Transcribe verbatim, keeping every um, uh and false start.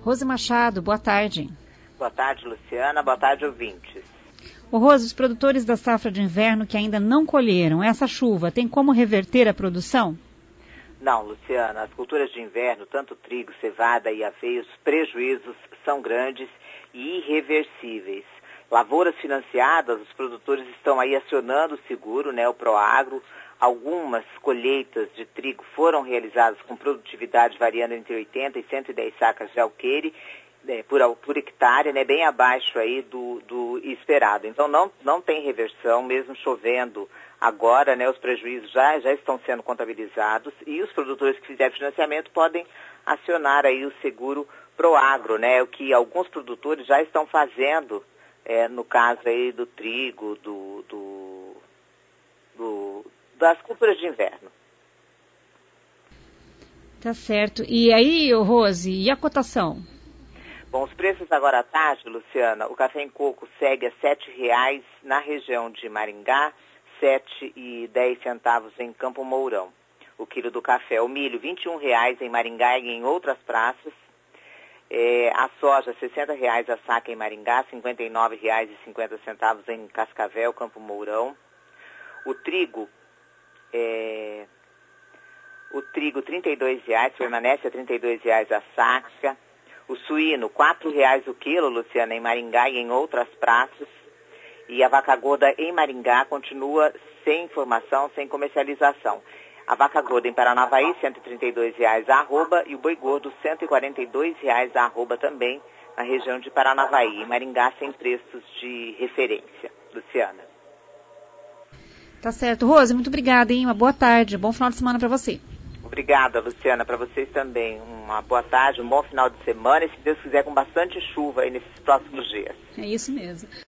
Rose Machado, boa tarde. Boa tarde, Luciana. Boa tarde, ouvintes. Ô Rose, os produtores da safra de inverno que ainda não colheram essa chuva, tem como reverter a produção? Não, Luciana. As culturas de inverno, tanto trigo, cevada e aveia, os prejuízos são grandes e irreversíveis. Lavouras financiadas, os produtores estão aí acionando o seguro, né, o Proagro. Algumas colheitas de trigo foram realizadas com produtividade variando entre oitenta e cento e dez sacas de alqueire né, por, por hectare, né, bem abaixo aí do, do esperado. Então não, não tem reversão, mesmo chovendo agora, né, os prejuízos já, já estão sendo contabilizados e os produtores que fizerem financiamento podem acionar aí o seguro Proagro, né, o que alguns produtores já estão fazendo, é, no caso aí do trigo, do... do, do das culturas de inverno. Tá certo. E aí, Rose, e a cotação? Bom, os preços agora à tarde, Luciana, o café em coco segue a sete reais na região de Maringá, sete e dez centavos em Campo Mourão. O quilo do café, o milho, vinte e um reais em Maringá e em outras praças. É, a soja, sessenta reais a saca em Maringá, cinquenta e nove reais e cinquenta centavos em Cascavel, Campo Mourão. O trigo, É, o trigo trinta e dois reais, permanece a trinta e dois reais a saca. O suíno, quatro reais o quilo, Luciana, em Maringá e em outras praças. E a vaca gorda em Maringá continua sem informação, sem comercialização. A vaca gorda em Paranavaí, cento e trinta e dois reais a arroba, e o boi gordo, cento e quarenta e dois reais a arroba também, na região de Paranavaí. Em Maringá, sem preços de referência. Luciana. Tá certo. Rose, muito obrigada, hein? Uma boa tarde, bom final de semana para você. Obrigada, Luciana, para vocês também. Uma boa tarde, um bom final de semana e, se Deus quiser, com bastante chuva aí nesses próximos dias. É isso mesmo.